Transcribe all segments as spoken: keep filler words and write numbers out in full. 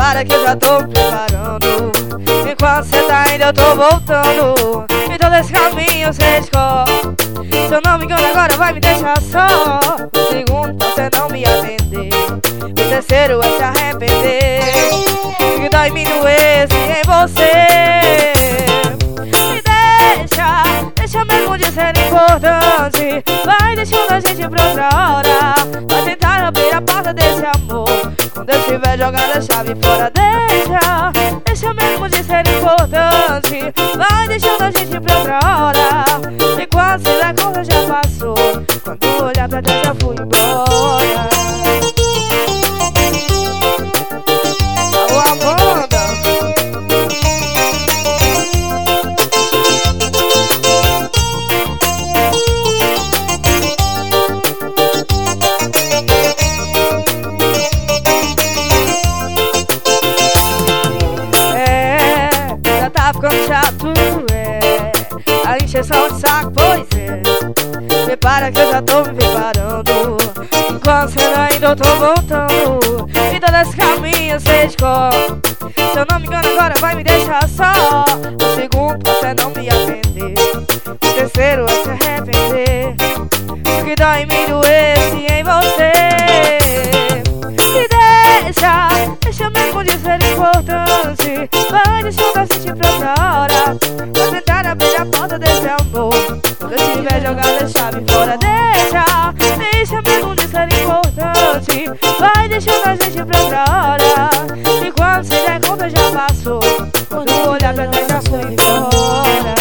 Prepara que eu já tô me preparando. Enquanto cê tá indo eu tô voltando. Em todo esse caminho cê escolhe. Se eu não me engano agora vai me deixar só. O segundo você não me atender. O terceiro é se arrepender. Que dói me doer se em você. Me deixa, deixa mesmo de ser importante. Vai deixando a gente pra outra hora. Vai tentar abrir a porta desse amor. Quando eu tiver jogado a chave fora, deixa, deixa mesmo de ser importante. Vai deixando a gente pra outra hora. E quando se der conta já passou. Quando olhar pra trás já fui embora. Alô, Amanda. Tá ficando chato, é a encheção de saco, pois é. Prepara que eu já tô me preparando. Enquanto cê ainda eu tô voltando. E todo esse caminho cê escolhe. Se eu não me engano agora vai me deixar só. O segundo você não me atender. O terceiro é se arrepender. O que dói me doer se em você. Me deixa, deixa mesmo de ser importante. Vai deixando a gente pra outra hora. Vai tentar abrir a porta desse amor. Quando eu tiver jogado a chave fora, deixa, deixa mesmo de ser importante. Vai deixando a gente pra outra hora. E quando se der conta já passou. Quando olhar pra trás já foi embora.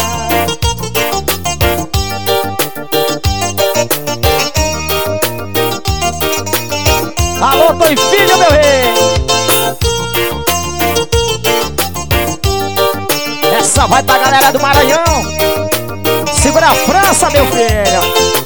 Alô, tô em filho, meu rei. Essa vai pra galera do Maranhão. Segura a França, meu filho.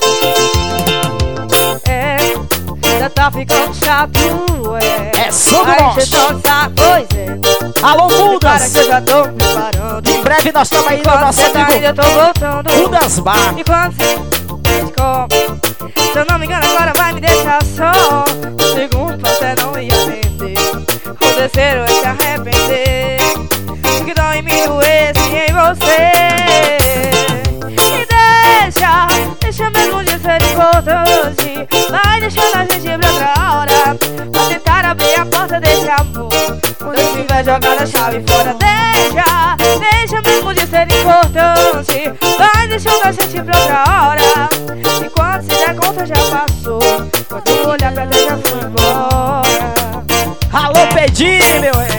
É, já tá ficando chato, é. É sobre a nós. encheção de saco, pois é. Alô, Mudas. Para que eu já tô me preparando. Em breve nós estamos aí no Enquanto nosso cê tá amigo indo eu tô voltando. Mudas Bar. Enquanto cê escolhe. Se eu não me engano agora vai me deixar só. O segundo você não ia atender. O terceiro é se arrepender. Que dói me doer se em você. Me deixa, deixa mesmo de ser importante. Vai deixando a gente pra outra hora. Vai tentar abrir a porta desse amor. Quando eu tiver jogado a chave fora, deixa, deixa mesmo de ser importante. Vai deixando a gente pra outra hora. E quando se der conta já passou. Quando olhar pra trás já foi embora. Alô, Pedinho, meu rei.